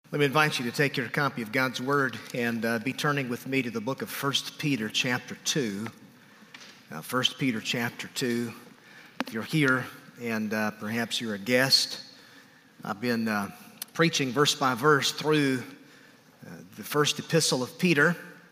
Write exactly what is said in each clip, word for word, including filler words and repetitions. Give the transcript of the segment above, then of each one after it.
Let me invite you to take your copy of God's Word and uh, be turning with me to the book of First Peter chapter two. Uh, First Peter chapter two. If you're here and uh, perhaps you're a guest, I've been uh, preaching verse by verse through uh, the first epistle of Peter.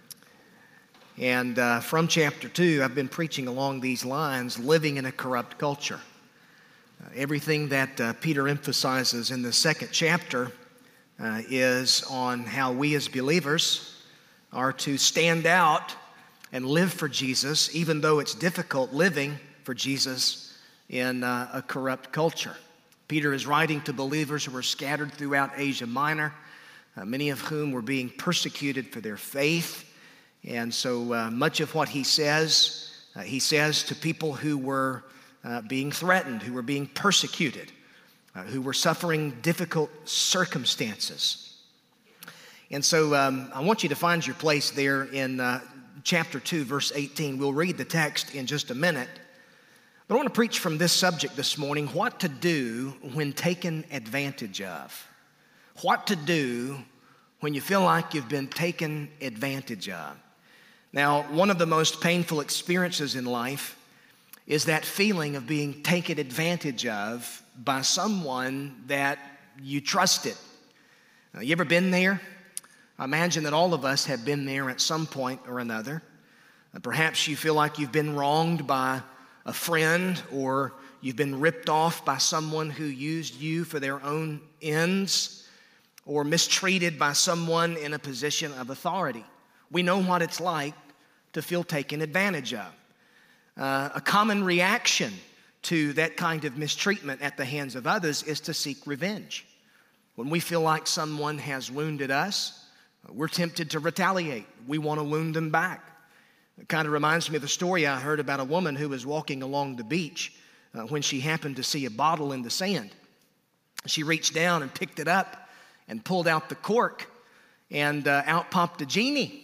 And uh, from chapter two, I've been preaching along these lines, living in a corrupt culture. Uh, everything that uh, Peter emphasizes in the second chapter Uh, is on how we as believers are to stand out and live for Jesus, even though it's difficult living for Jesus in uh, a corrupt culture. Peter is writing to believers who were scattered throughout Asia Minor, uh, many of whom were being persecuted for their faith. And so uh, much of what he says, uh, he says to people who were uh, being threatened, who were being persecuted, Uh, who were suffering difficult circumstances. And so um, I want you to find your place there in uh, chapter two, verse eighteen. We'll read the text in just a minute. But I want to preach from this subject this morning, what to do when taken advantage of. What to do when you feel like you've been taken advantage of. Now, one of the most painful experiences in life is that feeling of being taken advantage of by someone that you trusted. Uh, you ever been there? I imagine that all of us have been there at some point or another. Uh, perhaps you feel like you've been wronged by a friend, or you've been ripped off by someone who used you for their own ends, or mistreated by someone in a position of authority. We know what it's like to feel taken advantage of. Uh, a common reaction to that kind of mistreatment at the hands of others is to seek revenge. When we feel like someone has wounded us, we're tempted to retaliate. We want to wound them back. It kind of reminds me of the story I heard about a woman who was walking along the beach uh, when she happened to see a bottle in the sand. She reached down and picked it up and pulled out the cork, and uh, out popped a genie.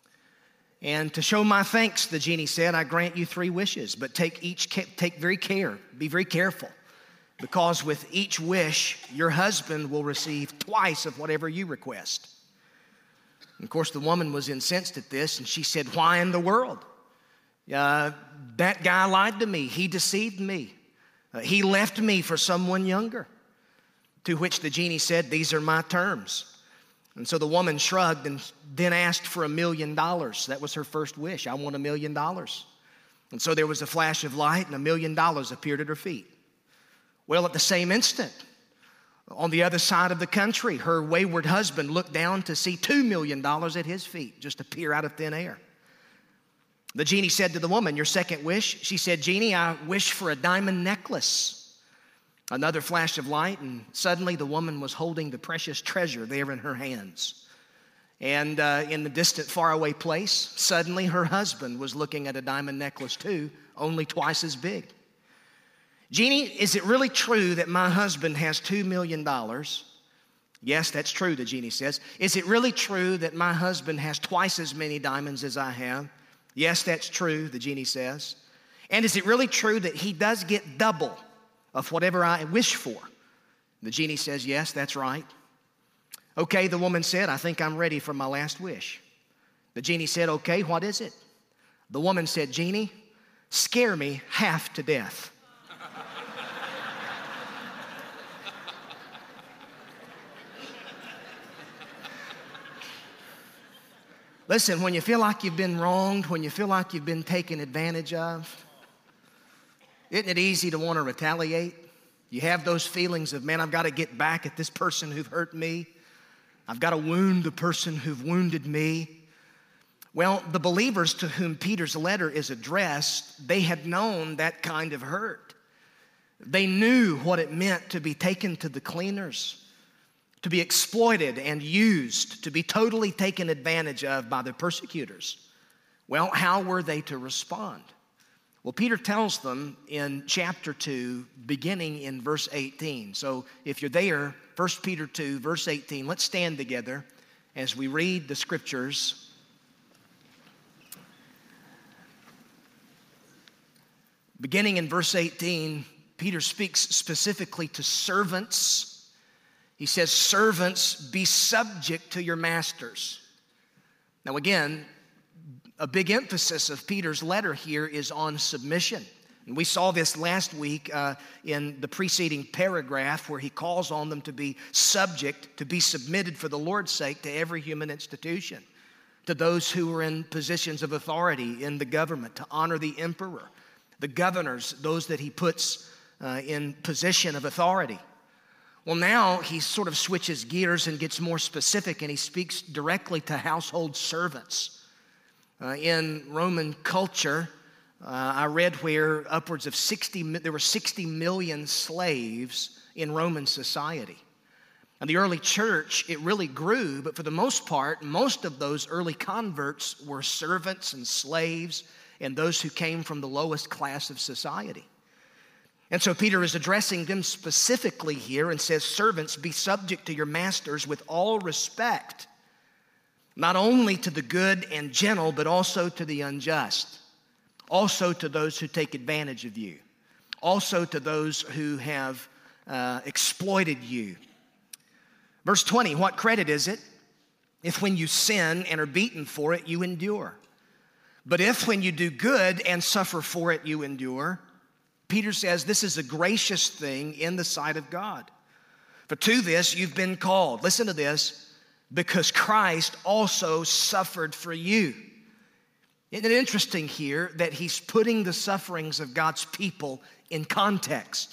And to show my thanks, the genie said, I grant you three wishes, but take each take very care, be very careful, because with each wish, your husband will receive twice of whatever you request. And of course, the woman was incensed at this, and she said, why in the world? Uh, that guy lied to me. He deceived me. Uh, he left me for someone younger. To which the genie said, these are my terms. And so the woman shrugged and then asked for a million dollars. That was her first wish. I want a million dollars. And so there was a flash of light, and a million dollars appeared at her feet. Well, at the same instant, on the other side of the country, her wayward husband looked down to see two million dollars at his feet just appear out of thin air. The genie said to the woman, your second wish? She said, genie, I wish for a diamond necklace. Another flash of light, and suddenly the woman was holding the precious treasure there in her hands. And uh, in the distant, faraway place, suddenly her husband was looking at a diamond necklace too, only twice as big. Genie, is it really true that my husband has two million dollars? Yes, that's true, the genie says. Is it really true that my husband has twice as many diamonds as I have? Yes, that's true, the genie says. And is it really true that he does get double of whatever I wish for? The genie says, yes, that's right. Okay, the woman said, I think I'm ready for my last wish. The genie said, okay, what is it? The woman said, genie, scare me half to death. Listen, when you feel like you've been wronged, when you feel like you've been taken advantage of, isn't it easy to want to retaliate? You have those feelings of, man, I've got to get back at this person who've hurt me. I've got to wound the person who've wounded me. Well, the believers to whom Peter's letter is addressed, they had known that kind of hurt. They knew what it meant to be taken to the cleaners, to be exploited and used, to be totally taken advantage of by their persecutors. Well, how were they to respond? Well, Peter tells them in chapter two, beginning in verse eighteen. So if you're there, First Peter two, verse eighteen, let's stand together as we read the scriptures. Beginning in verse eighteen, Peter speaks specifically to servants He says, servants, be subject to your masters. Now again, a big emphasis of Peter's letter here is on submission. And we saw this last week uh, in the preceding paragraph where he calls on them to be subject, to be submitted for the Lord's sake to every human institution, to those who are in positions of authority in the government, to honor the emperor, the governors, those that he puts uh, in position of authority. Well, now he sort of switches gears and gets more specific, and he speaks directly to household servants. Uh, in Roman culture, uh, I read where upwards of sixty, there were sixty million slaves in Roman society. And the early church, it really grew, but for the most part, most of those early converts were servants and slaves and those who came from the lowest class of society. And so Peter is addressing them specifically here and says, servants, be subject to your masters with all respect, not only to the good and gentle, but also to the unjust, also to those who take advantage of you, also to those who have uh, exploited you. Verse twenty, what credit is it if when you sin and are beaten for it, you endure? But if when you do good and suffer for it, you endure, Peter says this is a gracious thing in the sight of God. For to this you've been called. Listen to this. Because Christ also suffered for you. Isn't it interesting here that he's putting the sufferings of God's people in context?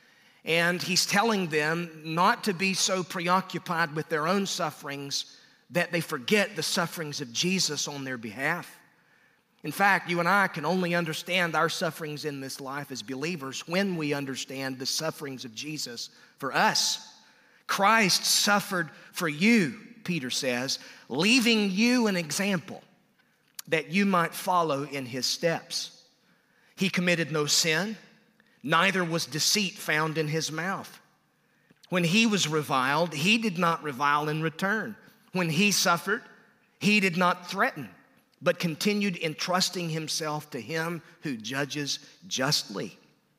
And he's telling them not to be so preoccupied with their own sufferings that they forget the sufferings of Jesus on their behalf. In fact, you and I can only understand our sufferings in this life as believers when we understand the sufferings of Jesus for us. Christ suffered for you, Peter says, leaving you an example that you might follow in his steps. He committed no sin, neither was deceit found in his mouth. When he was reviled, he did not revile in return. When he suffered, he did not threaten, but continued entrusting himself to him who judges justly.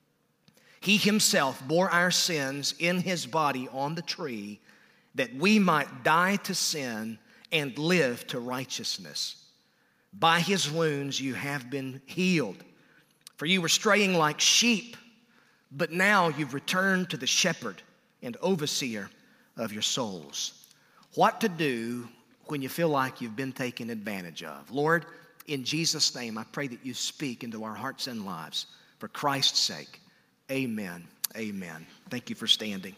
He himself bore our sins in his body on the tree, that we might die to sin and live to righteousness. By his wounds you have been healed. For you were straying like sheep, but now you've returned to the shepherd and overseer of your souls. What to do when you feel like you've been taken advantage of. Lord, in Jesus' name, I pray that you speak into our hearts and lives. For Christ's sake, amen, amen. Thank you for standing.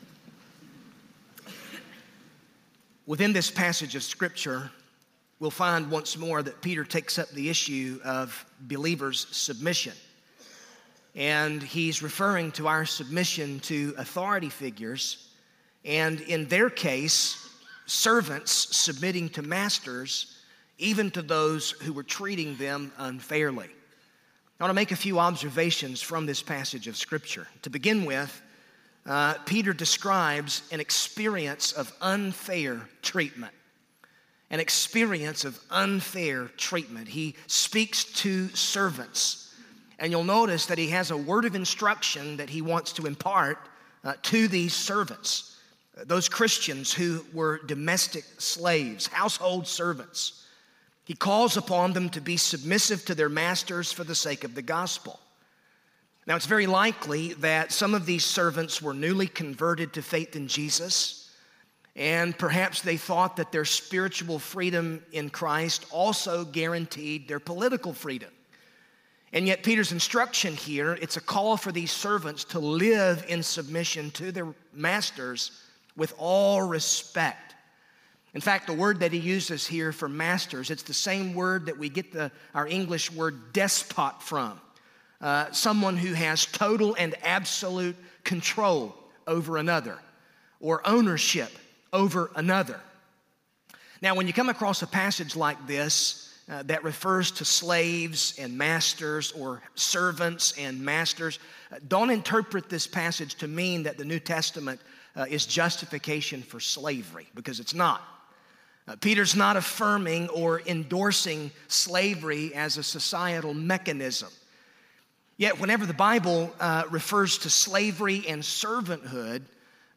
Within this passage of Scripture, we'll find once more that Peter takes up the issue of believers' submission. And he's referring to our submission to authority figures, and in their case, servants submitting to masters, even to those who were treating them unfairly. I want to make a few observations from this passage of Scripture. To begin with, uh, Peter describes an experience of unfair treatment. An experience of unfair treatment. He speaks to servants, and you'll notice that he has a word of instruction that he wants to impart uh, to these servants. Those Christians who were domestic slaves, household servants. He calls upon them to be submissive to their masters for the sake of the gospel. Now, it's very likely that some of these servants were newly converted to faith in Jesus, and perhaps they thought that their spiritual freedom in Christ also guaranteed their political freedom. And yet Peter's instruction here, it's a call for these servants to live in submission to their masters with all respect. In fact, the word that he uses here for masters, it's the same word that we get the, our English word despot from. Uh, someone who has total and absolute control over another, or ownership over another. Now, when you come across a passage like this uh, that refers to slaves and masters, or servants and masters, uh, don't interpret this passage to mean that the New Testament Uh, is justification for slavery, because it's not. Uh, Peter's not affirming or endorsing slavery as a societal mechanism. Yet whenever the Bible uh, refers to slavery and servanthood,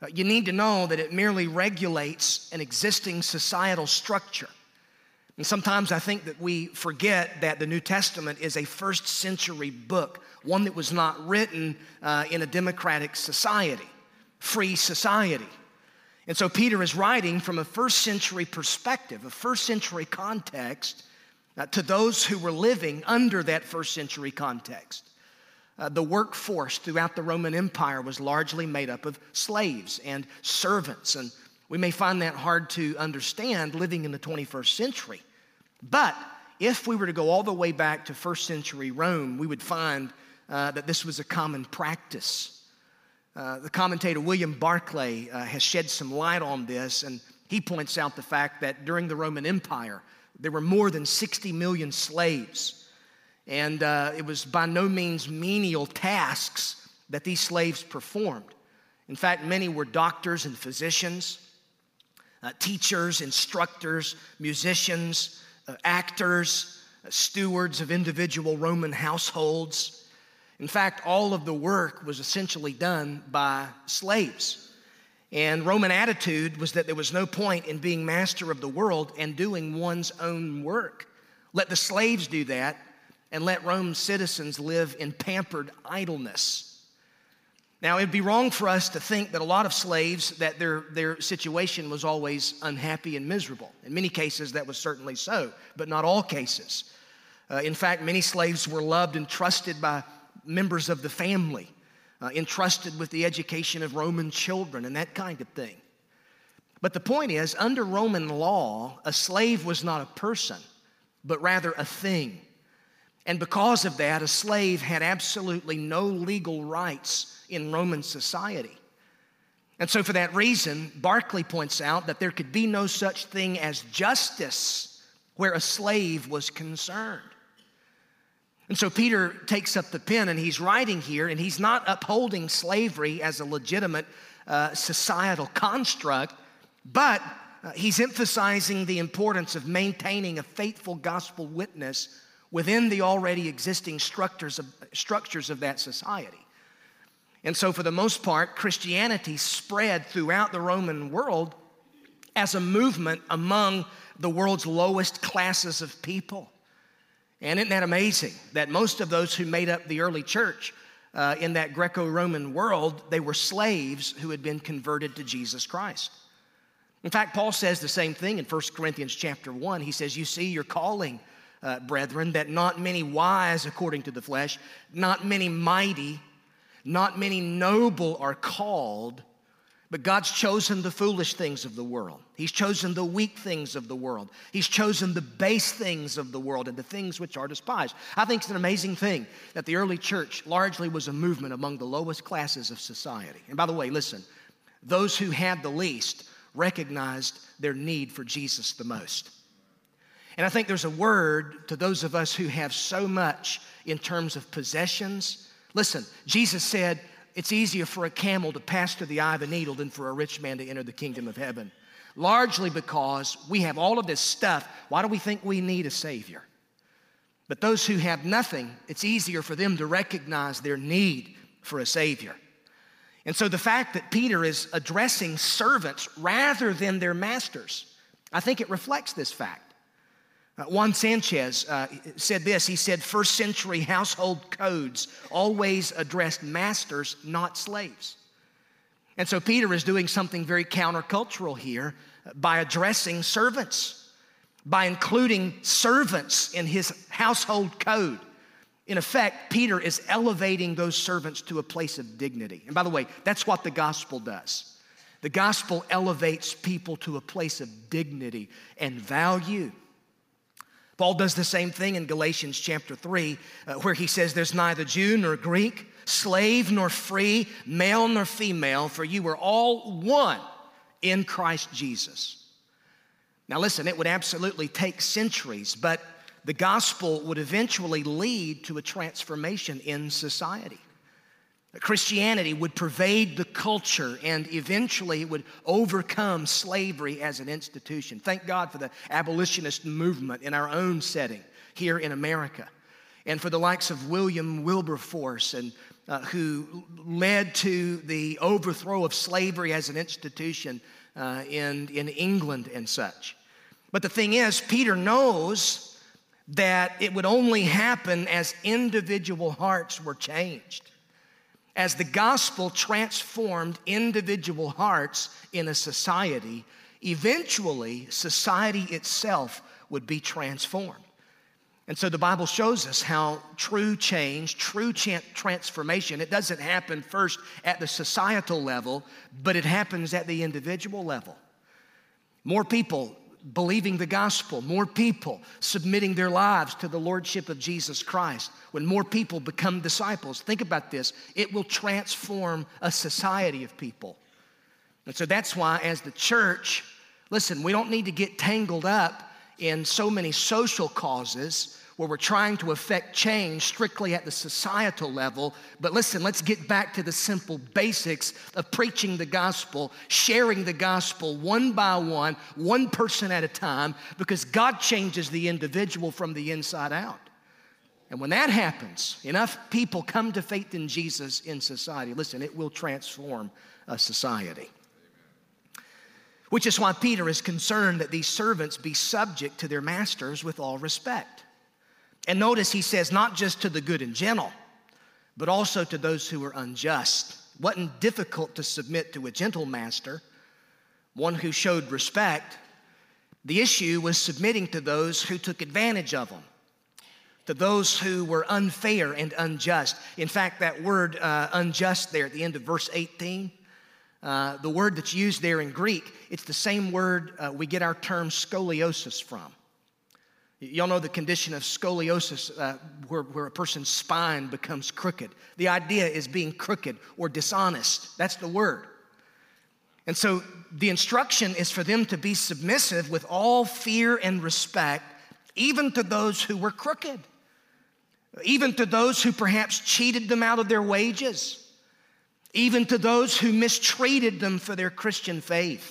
Uh, you need to know that it merely regulates an existing societal structure. And sometimes I think that we forget that the New Testament is a first century book, one that was not written uh, in a democratic society, free society. And so Peter is writing from a first century perspective, a first century context, uh, to those who were living under that first century context. Uh, the workforce throughout the Roman Empire was largely made up of slaves and servants, and we may find that hard to understand living in the twenty-first century. But if we were to go all the way back to first century Rome, we would find uh, that this was a common practice. Uh, the commentator William Barclay uh, has shed some light on this, and he points out the fact that during the Roman Empire, there were more than sixty million slaves. And uh, it was by no means menial tasks that these slaves performed. In fact, many were doctors and physicians, uh, teachers, instructors, musicians, uh, actors, uh, stewards of individual Roman households. In fact, all of the work was essentially done by slaves. And Roman attitude was that there was no point in being master of the world and doing one's own work. Let the slaves do that, and let Rome's citizens live in pampered idleness. Now, it'd be wrong for us to think that a lot of slaves, that their, their situation was always unhappy and miserable. In many cases, that was certainly so, but not all cases. Uh, in fact, many slaves were loved and trusted by members of the family, uh, entrusted with the education of Roman children and that kind of thing. But the point is, under Roman law, a slave was not a person, but rather a thing. And because of that, a slave had absolutely no legal rights in Roman society. And so for that reason, Barclay points out that there could be no such thing as justice where a slave was concerned. And so Peter takes up the pen and he's writing here, and he's not upholding slavery as a legitimate uh, societal construct, but uh, he's emphasizing the importance of maintaining a faithful gospel witness within the already existing structures of, structures of that society. And so for the most part, Christianity spread throughout the Roman world as a movement among the world's lowest classes of people. And isn't that amazing that most of those who made up the early church uh, in that Greco-Roman world, they were slaves who had been converted to Jesus Christ. In fact, Paul says the same thing in First Corinthians chapter one. He says, you see, your calling, Uh, brethren, that not many wise according to the flesh, not many mighty, not many noble are called, but God's chosen the foolish things of the world. He's chosen the weak things of the world. He's chosen the base things of the world and the things which are despised. I think it's an amazing thing that the early church largely was a movement among the lowest classes of society. And by the way, listen, those who had the least recognized their need for Jesus the most. And I think there's a word to those of us who have so much in terms of possessions. Listen, Jesus said it's easier for a camel to pass through the eye of a needle than for a rich man to enter the kingdom of heaven. Largely because we have all of this stuff. Why do we think we need a Savior? But those who have nothing, it's easier for them to recognize their need for a Savior. And so the fact that Peter is addressing servants rather than their masters, I think it reflects this fact. Uh, Juan Sanchez uh, said this. He said, first century household codes always addressed masters, not slaves. And so Peter is doing something very countercultural here by addressing servants, by including servants in his household code. In effect, Peter is elevating those servants to a place of dignity. And by the way, that's what the gospel does. The gospel elevates people to a place of dignity and value. Paul does the same thing in Galatians chapter three, uh, where he says, there's neither Jew nor Greek, slave nor free, male nor female, for you are all one in Christ Jesus. Now listen, it would absolutely take centuries, but the gospel would eventually lead to a transformation in society. Christianity would pervade the culture, and eventually it would overcome slavery as an institution. Thank God for the abolitionist movement in our own setting here in America. and for the likes of William Wilberforce, and uh, who led to the overthrow of slavery as an institution uh, in, in England and such. But the thing is, Peter knows that it would only happen as individual hearts were changed, as the gospel transformed individual hearts in a society. Eventually, society itself would be transformed. And so the Bible shows us how true change, true transformation, it doesn't happen first at the societal level, but it happens at the individual level. More people believing the gospel, more people submitting their lives to the lordship of Jesus Christ. When more people become disciples, think about this, it will transform a society of people. And so that's why as the church, listen, we don't need to get tangled up in so many social causes where we're trying to affect change strictly at the societal level. But listen, let's get back to the simple basics of preaching the gospel, sharing the gospel one by one, one person at a time, because God changes the individual from the inside out. And when that happens, enough people come to faith in Jesus in society, listen, it will transform a society. Which is why Peter is concerned that these servants be subject to their masters with all respect. And notice he says not just to the good and gentle, but also to those who are unjust. It wasn't difficult to submit to a gentle master, one who showed respect. The issue was submitting to those who took advantage of them, to those who were unfair and unjust. In fact, that word uh, unjust there at the end of verse eighteen, Uh, the word that's used there in Greek, it's the same word uh, we get our term scoliosis from. Y'all know the condition of scoliosis uh, where, where a person's spine becomes crooked. The idea is being crooked or dishonest. That's the word. And so the instruction is for them to be submissive with all fear and respect, even to those who were crooked, even to those who perhaps cheated them out of their wages, even to those who mistreated them for their Christian faith.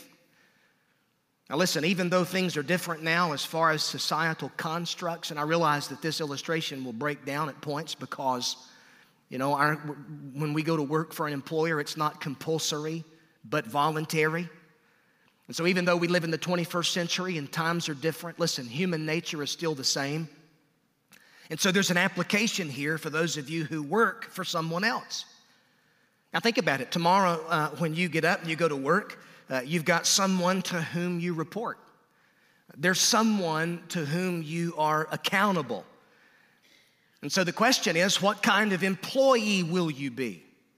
Now listen, even though things are different now as far as societal constructs, and I realize that this illustration will break down at points because, you know, our, when we go to work for an employer, it's not compulsory, but voluntary. And so even though we live in the twenty-first century and times are different, listen, human nature is still the same. And so there's an application here for those of you who work for someone else. Now think about it. Tomorrow uh, when you get up and you go to work, uh, you've got someone to whom you report. There's someone to whom you are accountable. And so the question is, what kind of employee will you be?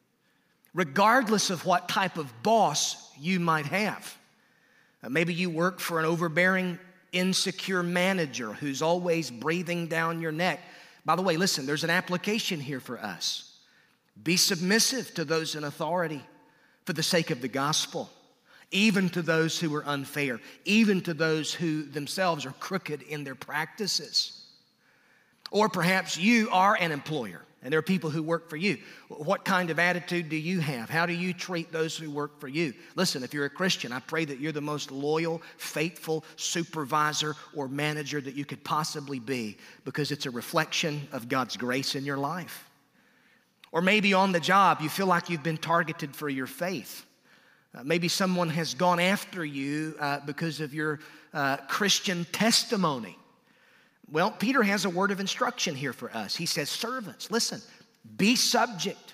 Regardless of what type of boss you might have. Uh, maybe you work for an overbearing, insecure manager who's always breathing down your neck. By the way, listen, there's an application here for us. Be submissive to those in authority for the sake of the gospel, even to those who are unfair, even to those who themselves are crooked in their practices. Or perhaps you are an employer and there are people who work for you. What kind of attitude do you have? How do you treat those who work for you? Listen, if you're a Christian, I pray that you're the most loyal, faithful supervisor or manager that you could possibly be, because it's a reflection of God's grace in your life. Or maybe on the job, you feel like you've been targeted for your faith. Uh, maybe someone has gone after you uh, because of your uh, Christian testimony. Well, Peter has a word of instruction here for us. He says, servants, listen, be subject.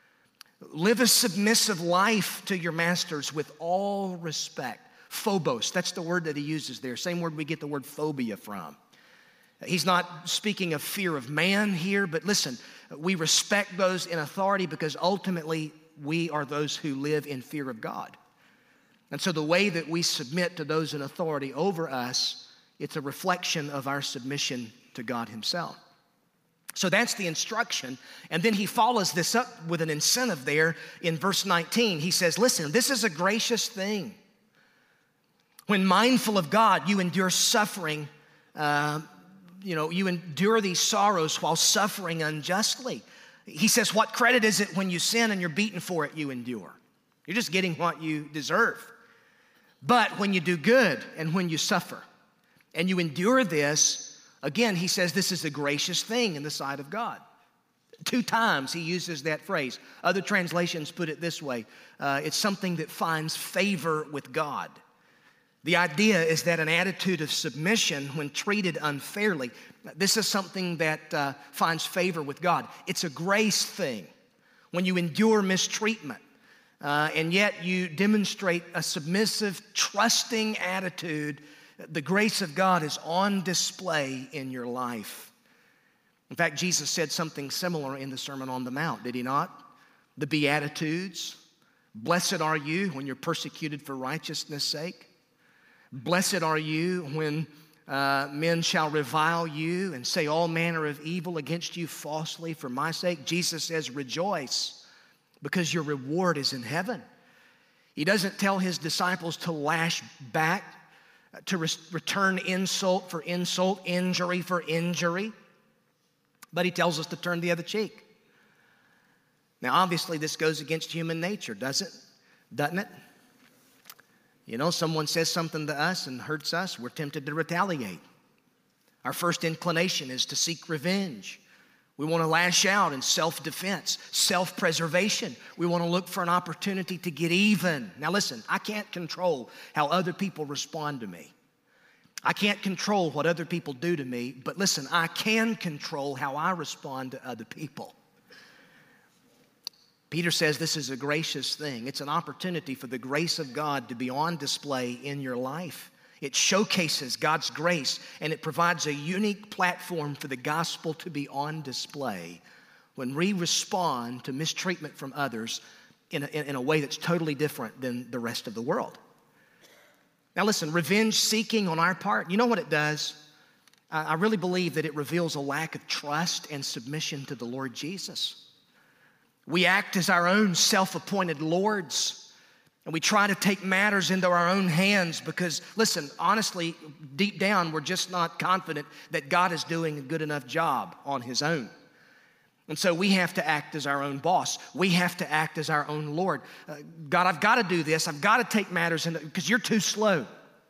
Live a submissive life to your masters with all respect. Phobos, that's the word that he uses there. Same word we get the word phobia from. He's not speaking of fear of man here, but listen, we respect those in authority because ultimately we are those who live in fear of God. And so the way that we submit to those in authority over us, it's a reflection of our submission to God himself. So that's the instruction. And then he follows this up with an incentive there in verse nineteen. He says, listen, this is a gracious thing. When mindful of God, you endure suffering, uh, you know, you endure these sorrows while suffering unjustly. He says, what credit is it when you sin and you're beaten for it, you endure? You're just getting what you deserve. But when you do good and when you suffer and you endure this, Again, he says this is a gracious thing in the sight of God. Two times he uses that phrase. Other translations put it this way. Uh, it's something that finds favor with God. The idea is that an attitude of submission when treated unfairly, this is something that uh, finds favor with God. It's a grace thing. When you endure mistreatment, uh, and yet you demonstrate a submissive, trusting attitude, the grace of God is on display in your life. In fact, Jesus said something similar in the Sermon on the Mount, did he not? The Beatitudes. Blessed are you when you're persecuted for righteousness' sake. Blessed are you when uh, men shall revile you and say all manner of evil against you falsely for my sake. Jesus says, rejoice, because your reward is in heaven. He doesn't tell his disciples to lash back, to re- return insult for insult, injury for injury. But he tells us to turn the other cheek. Now, obviously, this goes against human nature, does it? Doesn't it? You know, someone says something to us and hurts us, we're tempted to retaliate. Our first inclination is to seek revenge. We want to lash out in self-defense, self-preservation. We want to look for an opportunity to get even. Now, listen, I can't control how other people respond to me. I can't control what other people do to me, but listen, I can control how I respond to other people. Peter says this is a gracious thing. It's an opportunity for the grace of God to be on display in your life. It showcases God's grace, and it provides a unique platform for the gospel to be on display when we respond to mistreatment from others in a, in a way that's totally different than the rest of the world. Now listen, revenge seeking on our part, you know what it does? I really believe that it reveals a lack of trust and submission to the Lord Jesus. We act as our own self-appointed lords, and we try to take matters into our own hands because, listen, honestly, deep down, we're just not confident that God is doing a good enough job on his own. And so we have to act as our own boss. We have to act as our own Lord. Uh, God, I've got to do this. I've got to take matters into, because you're too slow.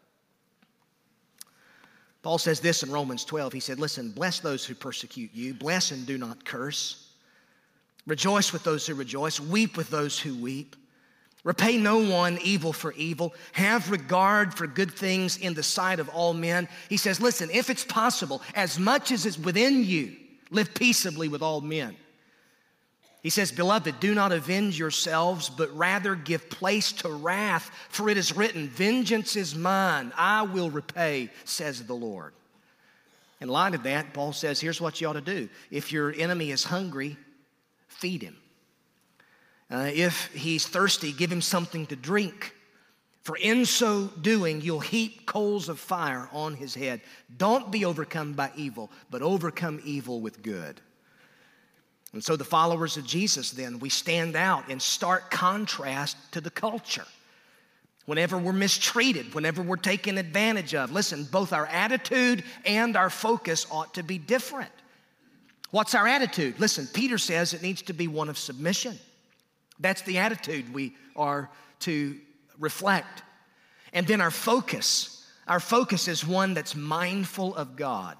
Paul says this in Romans twelve. He said, listen, bless those who persecute you. Bless and do not curse. Rejoice with those who rejoice. Weep with those who weep. Repay no one evil for evil. Have regard for good things in the sight of all men. He says, listen, if it's possible, as much as is within you, live peaceably with all men. He says, beloved, do not avenge yourselves, but rather give place to wrath, for it is written, vengeance is mine, I will repay, says the Lord. In light of that, Paul says, here's what you ought to do. If your enemy is hungry, feed him. Uh, if he's thirsty, give him something to drink. For in so doing, you'll heap coals of fire on his head. Don't be overcome by evil, but overcome evil with good. And so the followers of Jesus, then, we stand out in stark contrast to the culture. Whenever we're mistreated, whenever we're taken advantage of, listen, both our attitude and our focus ought to be different. What's our attitude? Listen, Peter says it needs to be one of submission. That's the attitude we are to reflect. And then our focus, our focus is one that's mindful of God.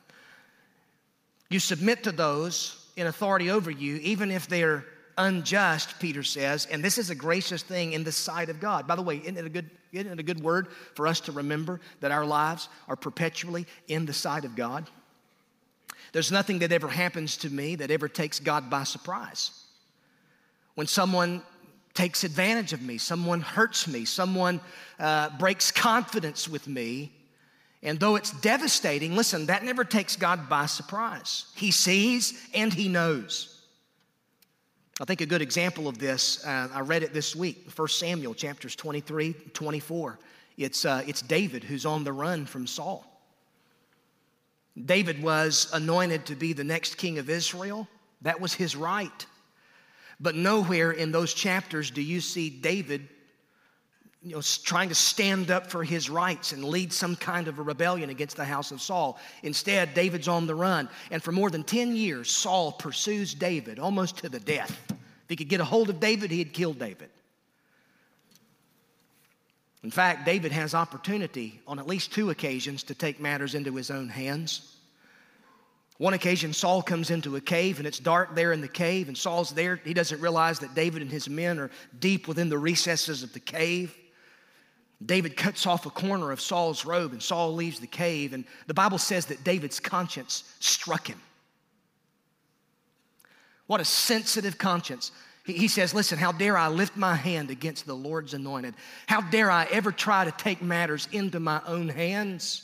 You submit to those in authority over you, even if they're unjust, Peter says, and this is a gracious thing in the sight of God. By the way, isn't it a good, isn't it a good word for us to remember that our lives are perpetually in the sight of God? There's nothing that ever happens to me that ever takes God by surprise. When someone takes advantage of me, someone hurts me, someone uh, breaks confidence with me, and though it's devastating, listen, that never takes God by surprise. He sees and he knows. I think a good example of this, uh, I read it this week, First Samuel chapters twenty-three, twenty-four. It's, uh, it's David who's on the run from Saul. David was anointed to be the next king of Israel. That was his right. But nowhere in those chapters do you see David, you know, trying to stand up for his rights and lead some kind of a rebellion against the house of Saul. Instead, David's on the run. And for more than ten years, Saul pursues David almost to the death. If he could get a hold of David, he'd kill David. In fact, David has opportunity on at least two occasions to take matters into his own hands. One occasion, Saul comes into a cave, and it's dark there in the cave, and Saul's there. He doesn't realize that David and his men are deep within the recesses of the cave. David cuts off a corner of Saul's robe, and Saul leaves the cave, and the Bible says that David's conscience struck him. What a sensitive conscience. He, he says, listen, how dare I lift my hand against the Lord's anointed? How dare I ever try to take matters into my own hands?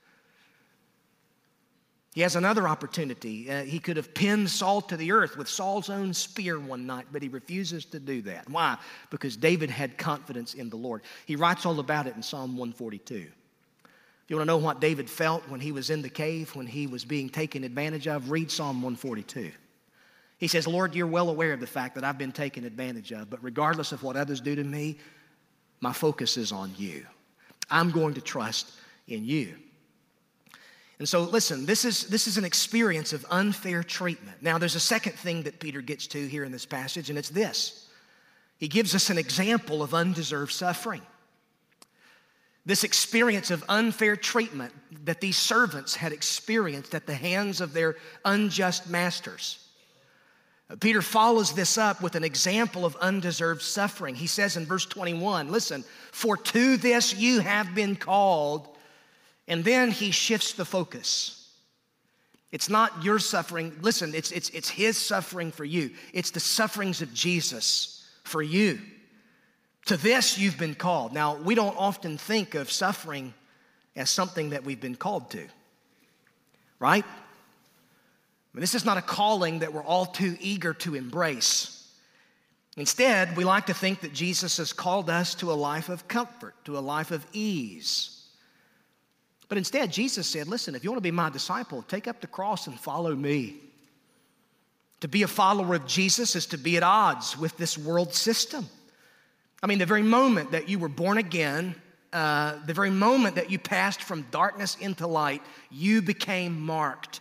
He has another opportunity. Uh, he could have pinned Saul to the earth with Saul's own spear one night, but he refuses to do that. Why? Because David had confidence in the Lord. He writes all about it in Psalm one forty-two. If you want to know what David felt when he was in the cave, when he was being taken advantage of, read Psalm one forty-two. He says, Lord, you're well aware of the fact that I've been taken advantage of, but regardless of what others do to me, my focus is on you. I'm going to trust in you. And so, listen, this is, this is an experience of unfair treatment. Now, there's a second thing that Peter gets to here in this passage, and it's this. He gives us an example of undeserved suffering. This experience of unfair treatment that these servants had experienced at the hands of their unjust masters. Peter follows this up with an example of undeserved suffering. He says in verse twenty-one, listen, for to this you have been called. And then he shifts the focus. It's not your suffering. Listen, it's, it's, it's his suffering for you. It's the sufferings of Jesus for you. To this you've been called. Now, we don't often think of suffering as something that we've been called to, right? I mean, this is not a calling that we're all too eager to embrace. Instead, we like to think that Jesus has called us to a life of comfort, to a life of ease. But instead, Jesus said, listen, if you want to be my disciple, take up the cross and follow me. To be a follower of Jesus is to be at odds with this world system. I mean, the very moment that you were born again, uh, the very moment that you passed from darkness into light, you became marked.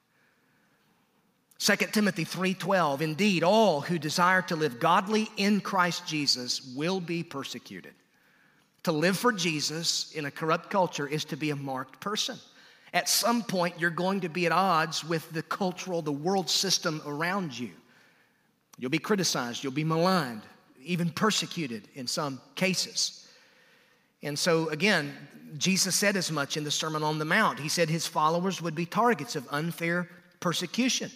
Second Timothy three twelve, indeed, all who desire to live godly in Christ Jesus will be persecuted. To live for Jesus in a corrupt culture is to be a marked person. At some point, you're going to be at odds with the cultural, the world system around you. You'll be criticized, you'll be maligned, even persecuted in some cases. And so, again, Jesus said as much in the Sermon on the Mount. He said his followers would be targets of unfair persecution.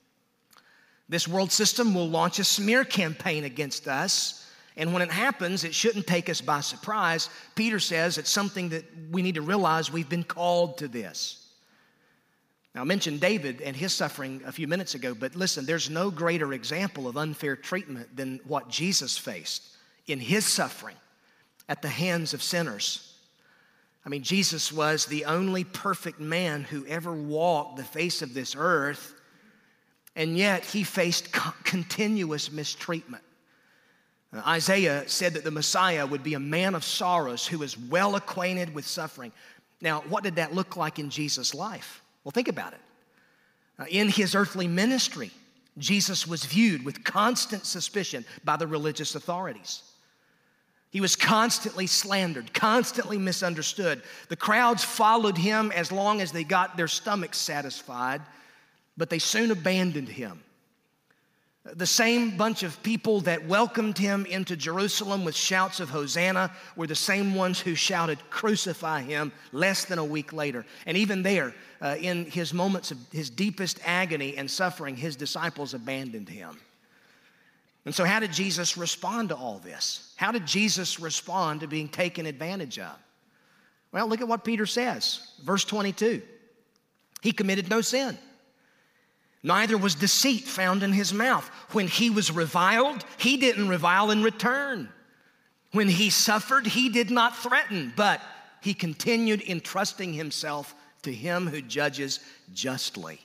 This world system will launch a smear campaign against us. And when it happens, it shouldn't take us by surprise. Peter says it's something that we need to realize we've been called to this. Now, I mentioned David and his suffering a few minutes ago, but listen, there's no greater example of unfair treatment than what Jesus faced in his suffering at the hands of sinners. I mean, Jesus was the only perfect man who ever walked the face of this earth, and yet he faced co- continuous mistreatment. Uh, Isaiah said that the Messiah would be a man of sorrows who is well acquainted with suffering. Now, what did that look like in Jesus' life? Well, think about it. Uh, in his earthly ministry, Jesus was viewed with constant suspicion by the religious authorities. He was constantly slandered, constantly misunderstood. The crowds followed him as long as they got their stomachs satisfied, but they soon abandoned him. The same bunch of people that welcomed him into Jerusalem with shouts of Hosanna were the same ones who shouted, crucify him, less than a week later. And even there, uh, in his moments of his deepest agony and suffering, his disciples abandoned him. And so how did Jesus respond to all this? How did Jesus respond to being taken advantage of? Well, look at what Peter says. Verse twenty-two, he committed no sin. Neither was deceit found in his mouth. When he was reviled, he didn't revile in return. When he suffered, he did not threaten, but he continued entrusting himself to him who judges justly.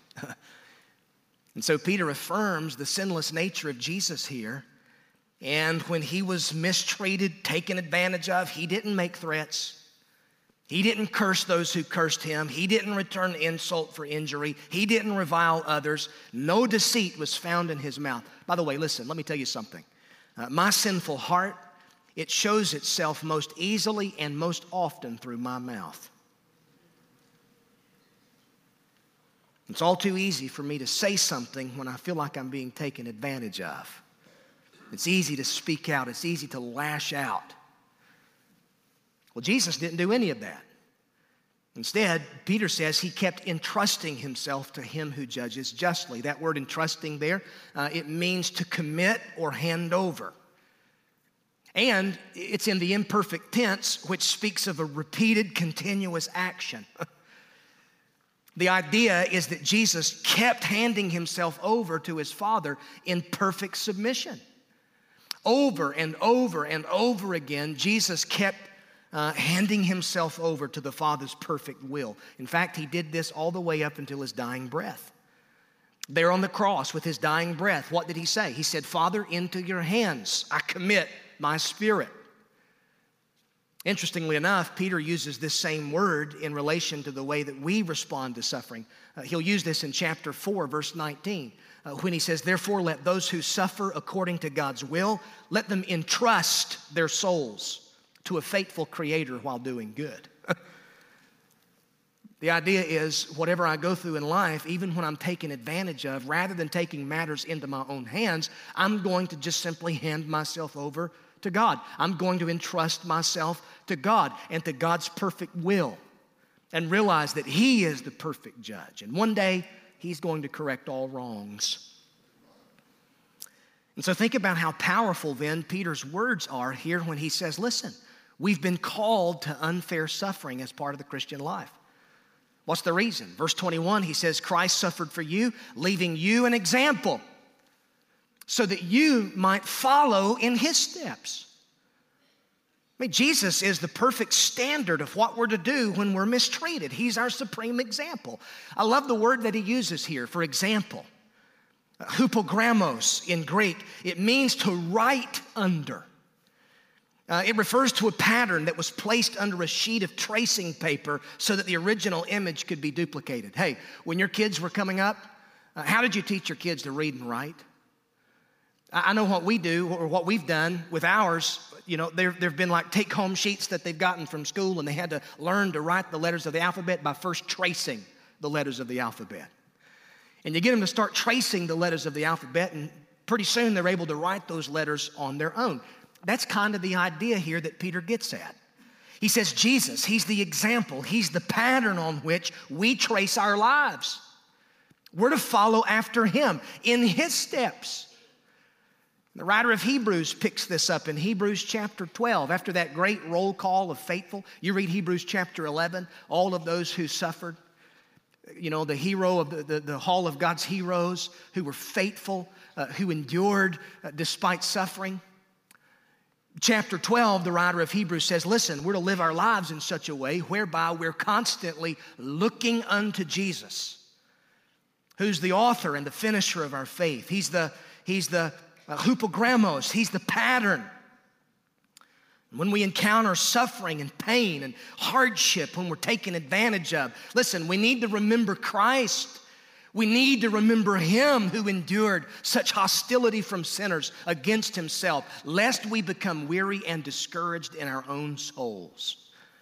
And so Peter affirms the sinless nature of Jesus here. And when he was mistreated, taken advantage of, he didn't make threats. He didn't curse those who cursed him. He didn't return insult for injury. He didn't revile others. No deceit was found in his mouth. By the way, listen, let me tell you something. Uh, my sinful heart, it shows itself most easily and most often through my mouth. It's all too easy for me to say something when I feel like I'm being taken advantage of. It's easy to speak out. It's easy to lash out. Well, Jesus didn't do any of that. Instead, Peter says he kept entrusting himself to him who judges justly. That word entrusting there, uh, it means to commit or hand over. And it's in the imperfect tense, which speaks of a repeated, continuous action. The idea is that Jesus kept handing himself over to his Father in perfect submission. Over and over and over again, Jesus kept uh, handing himself over to the Father's perfect will. In fact, he did this all the way up until his dying breath. There on the cross with his dying breath, what did he say? He said, "Father, into your hands I commit my spirit." Interestingly enough, Peter uses this same word in relation to the way that we respond to suffering. Uh, he'll use this in chapter four, verse nineteen, uh, when he says, "Therefore let those who suffer according to God's will, let them entrust their souls to a faithful Creator while doing good." The idea is, whatever I go through in life, even when I'm taken advantage of, rather than taking matters into my own hands, I'm going to just simply hand myself over to God. I'm going to entrust myself to God and to God's perfect will and realize that He is the perfect judge. And one day, He's going to correct all wrongs. And so think about how powerful then Peter's words are here when he says, listen, we've been called to unfair suffering as part of the Christian life. What's the reason? Verse twenty-one, he says, Christ suffered for you, leaving you an example, so that you might follow in His steps. I mean, Jesus is the perfect standard of what we're to do when we're mistreated. He's our supreme example. I love the word that he uses here for example. Hupogrammos in Greek, it means to write under. Uh, it refers to a pattern that was placed under a sheet of tracing paper so that the original image could be duplicated. Hey, when your kids were coming up, uh, how did you teach your kids to read and write? I, I know what we do, or what we've done with ours. You know, there have been like take-home sheets that they've gotten from school, and they had to learn to write the letters of the alphabet by first tracing the letters of the alphabet. And you get them to start tracing the letters of the alphabet, and pretty soon they're able to write those letters on their own. That's kind of the idea here that Peter gets at. He says Jesus, He's the example. He's the pattern on which we trace our lives. We're to follow after Him in His steps. The writer of Hebrews picks this up in Hebrews chapter twelve. After that great roll call of faithful, you read Hebrews chapter eleven, all of those who suffered. You know, the hero of the, the, the hall of God's heroes who were faithful, uh, who endured uh, despite suffering. Chapter twelve, the writer of Hebrews says, listen, we're to live our lives in such a way whereby we're constantly looking unto Jesus, who's the author and the finisher of our faith. He's the, he's the uh, hupogrammos, He's the pattern. When we encounter suffering and pain and hardship, when we're taken advantage of, listen, we need to remember Christ. We need to remember Him who endured such hostility from sinners against Himself, lest we become weary and discouraged in our own souls.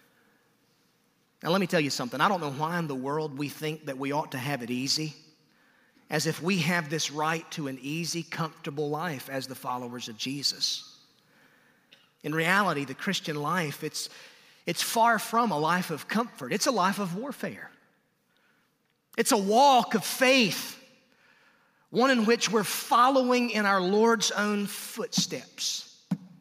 Now, let me tell you something. I don't know why in the world we think that we ought to have it easy, as if we have this right to an easy, comfortable life as the followers of Jesus. In reality, the Christian life, it's, it's far from a life of comfort. It's a life of warfare. It's a walk of faith, one in which we're following in our Lord's own footsteps.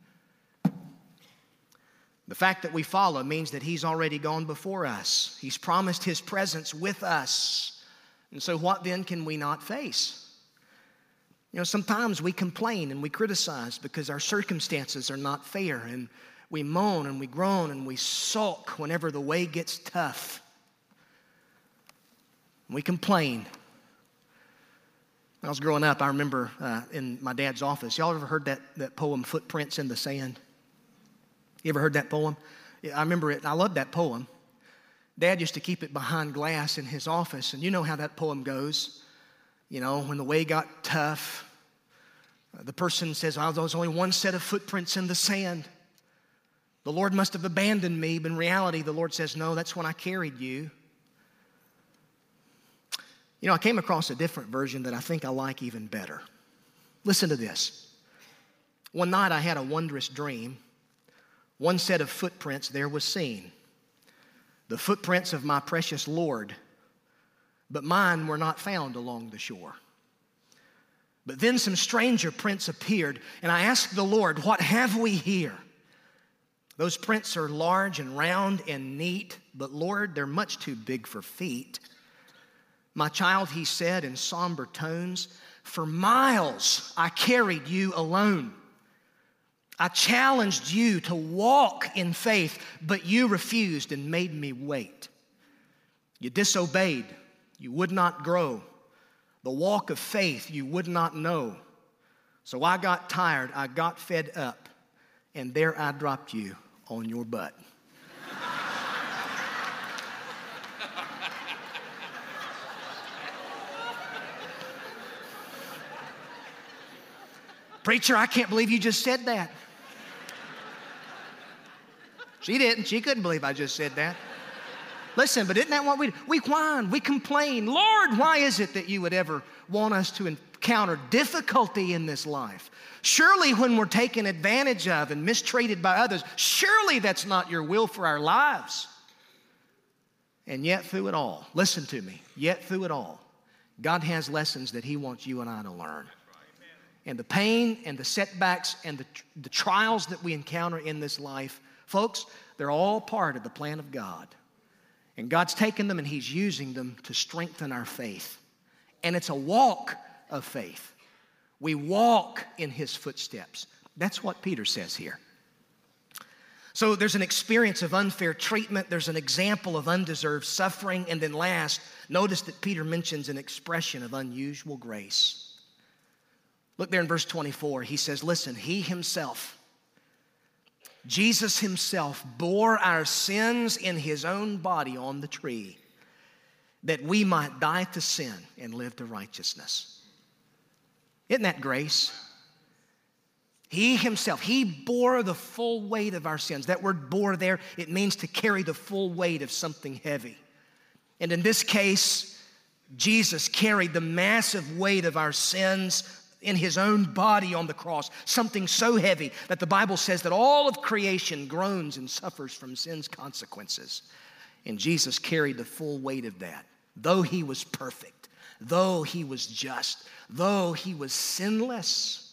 The fact that we follow means that He's already gone before us. He's promised His presence with us. And so what then can we not face? You know, sometimes we complain and we criticize because our circumstances are not fair, and we moan and we groan and we sulk whenever the way gets tough. We complain. When I was growing up, I remember uh, in my dad's office. Y'all ever heard that, that poem, Footprints in the Sand? You ever heard that poem? Yeah, I remember it. I loved that poem. Dad used to keep it behind glass in his office, and you know how that poem goes. You know, when the way got tough, uh, the person says, oh, there was only one set of footprints in the sand. The Lord must have abandoned me, but in reality, the Lord says, no, that's when I carried you. You know, I came across a different version that I think I like even better. Listen to this. One night I had a wondrous dream. One set of footprints there was seen, the footprints of my precious Lord, but mine were not found along the shore. But then some stranger prints appeared, and I asked the Lord, what have we here? Those prints are large and round and neat, but Lord, they're much too big for feet. My child, he said in somber tones, for miles I carried you alone. I challenged you to walk in faith, but you refused and made me wait. You disobeyed. You would not grow. The walk of faith you would not know. So I got tired, I got fed up, and there I dropped you on your butt. Preacher, I can't believe you just said that. She didn't. She couldn't believe I just said that. Listen, but isn't that what we do? We whine, we complain. Lord, why is it that you would ever want us to encounter difficulty in this life? Surely when we're taken advantage of and mistreated by others, surely that's not your will for our lives. And yet through it all, listen to me, yet through it all, God has lessons that he wants you and I to learn. And the pain and the setbacks and the, the trials that we encounter in this life, folks, they're all part of the plan of God. And God's taken them and he's using them to strengthen our faith. And it's a walk of faith. We walk in his footsteps. That's what Peter says here. So there's an experience of unfair treatment. There's an example of undeserved suffering. And then last, notice that Peter mentions an expression of unusual grace. Look there in verse twenty-four. He says, listen, he himself, Jesus himself bore our sins in his own body on the tree, that we might die to sin and live to righteousness. Isn't that grace? He himself, he bore the full weight of our sins. That word bore there, it means to carry the full weight of something heavy. And in this case, Jesus carried the massive weight of our sins in his own body on the cross, something so heavy that the Bible says that all of creation groans and suffers from sin's consequences. And Jesus carried the full weight of that. Though he was perfect, though he was just, though he was sinless,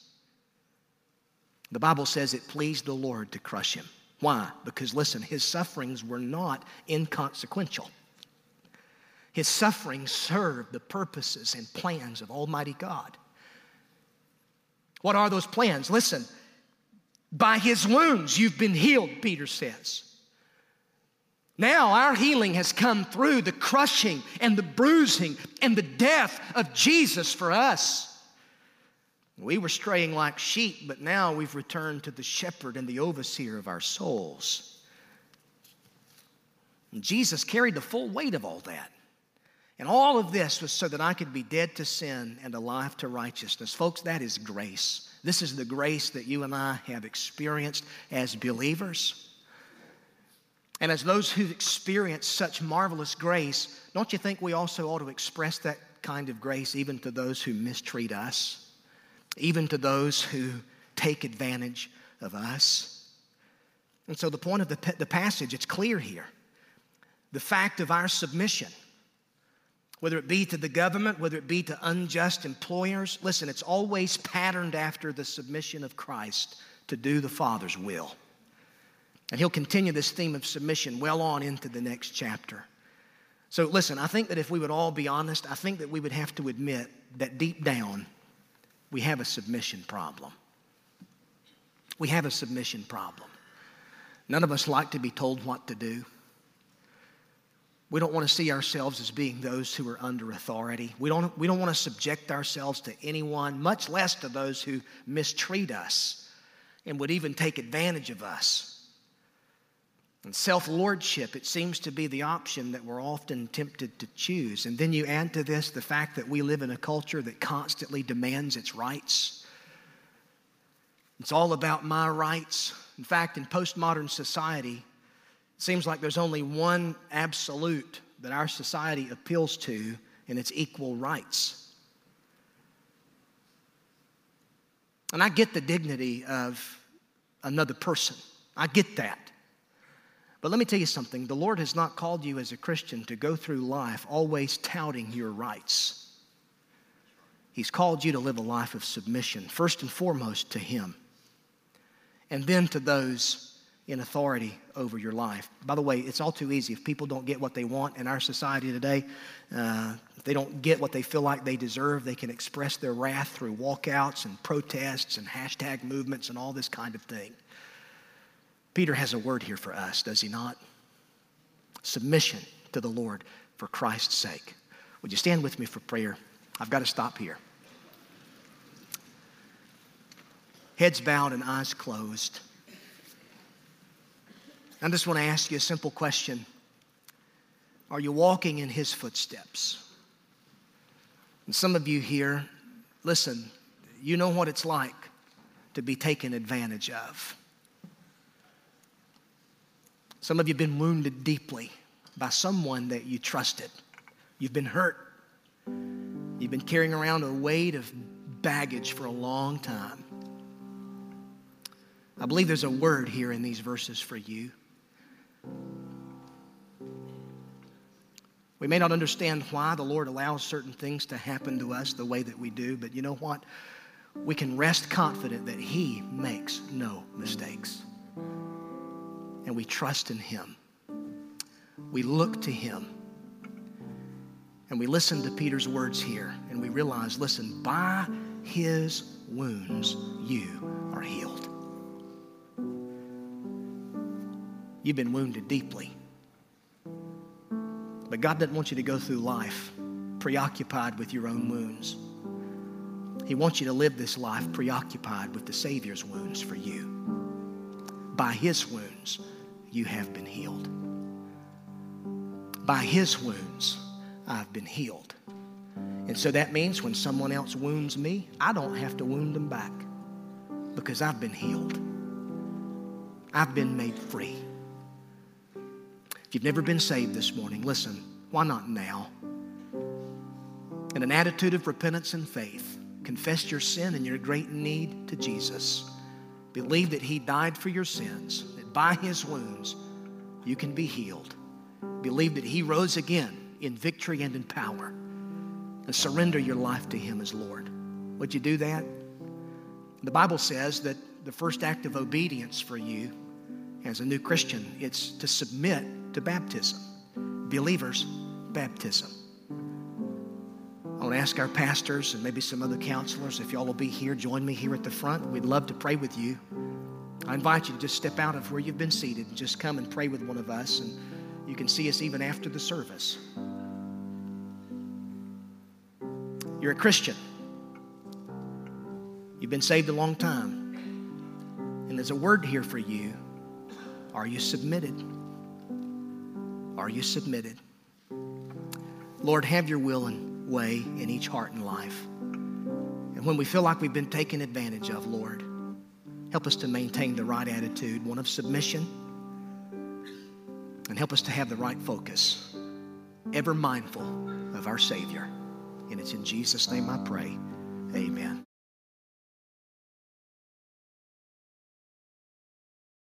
the Bible says it pleased the Lord to crush him. Why? Because listen, his sufferings were not inconsequential. His sufferings served the purposes and plans of Almighty God. What are those plans? Listen, by his wounds you've been healed, Peter says. Now our healing has come through the crushing and the bruising and the death of Jesus for us. We were straying like sheep, but now we've returned to the shepherd and the overseer of our souls. And Jesus carried the full weight of all that. And all of this was so that I could be dead to sin and alive to righteousness. Folks, that is grace. This is the grace that you and I have experienced as believers. And as those who've experienced such marvelous grace, don't you think we also ought to express that kind of grace even to those who mistreat us, even to those who take advantage of us? And so the point of the, the passage, it's clear here. The fact of our submission, whether it be to the government, whether it be to unjust employers, listen, it's always patterned after the submission of Christ to do the Father's will. And he'll continue this theme of submission well on into the next chapter. So listen, I think that if we would all be honest, I think that we would have to admit that deep down, we have a submission problem. We have a submission problem. None of us like to be told what to do. We don't want to see ourselves as being those who are under authority. We don't, we don't want to subject ourselves to anyone, much less to those who mistreat us and would even take advantage of us. And self-lordship, it seems to be the option that we're often tempted to choose. And then you add to this the fact that we live in a culture that constantly demands its rights. It's all about my rights. In fact, in postmodern society, it seems like there's only one absolute that our society appeals to, and it's equal rights. And I get the dignity of another person. I get that. But let me tell you something. The Lord has not called you as a Christian to go through life always touting your rights. He's called you to live a life of submission, first and foremost to Him, and then to those in authority over your life. By the way, it's all too easy. If people don't get what they want in our society today, uh, if they don't get what they feel like they deserve, they can express their wrath through walkouts and protests and hashtag movements and all this kind of thing. Peter has a word here for us, does he not? Submission to the Lord for Christ's sake. Would you stand with me for prayer? I've got to stop here. Heads bowed and eyes closed. I just want to ask you a simple question. Are you walking in His footsteps? And some of you here, listen, you know what it's like to be taken advantage of. Some of you have been wounded deeply by someone that you trusted. You've been hurt. You've been carrying around a weight of baggage for a long time. I believe there's a word here in these verses for you. We may not understand why the Lord allows certain things to happen to us the way that we do, but you know what? We can rest confident that He makes no mistakes. And we trust in Him. We look to Him. And we listen to Peter's words here, and we realize, listen, by His wounds you are healed. You've been wounded deeply. But God doesn't want you to go through life preoccupied with your own wounds. He wants you to live this life preoccupied with the Savior's wounds for you. By His wounds, you have been healed. By His wounds, I've been healed. And so that means when someone else wounds me, I don't have to wound them back because I've been healed. I've been made free. If you've never been saved this morning, listen, why not now? In an attitude of repentance and faith, confess your sin and your great need to Jesus. Believe that He died for your sins, that by His wounds you can be healed. Believe that He rose again in victory and in power. And surrender your life to Him as Lord. Would you do that? The Bible says that the first act of obedience for you as a new Christian, it's to submit to baptism. Believers, baptism. I want to ask our pastors and maybe some other counselors, if y'all will be here, join me here at the front. We'd love to pray with you. I invite you to just step out of where you've been seated and just come and pray with one of us. And you can see us even after the service. You're a Christian. You've been saved a long time. And there's a word here for you. Are you submitted? Are you submitted? Lord, have your will and way in each heart and life. And when we feel like we've been taken advantage of, Lord, help us to maintain the right attitude, one of submission, and help us to have the right focus, ever mindful of our Savior. And it's in Jesus' name I pray. Amen.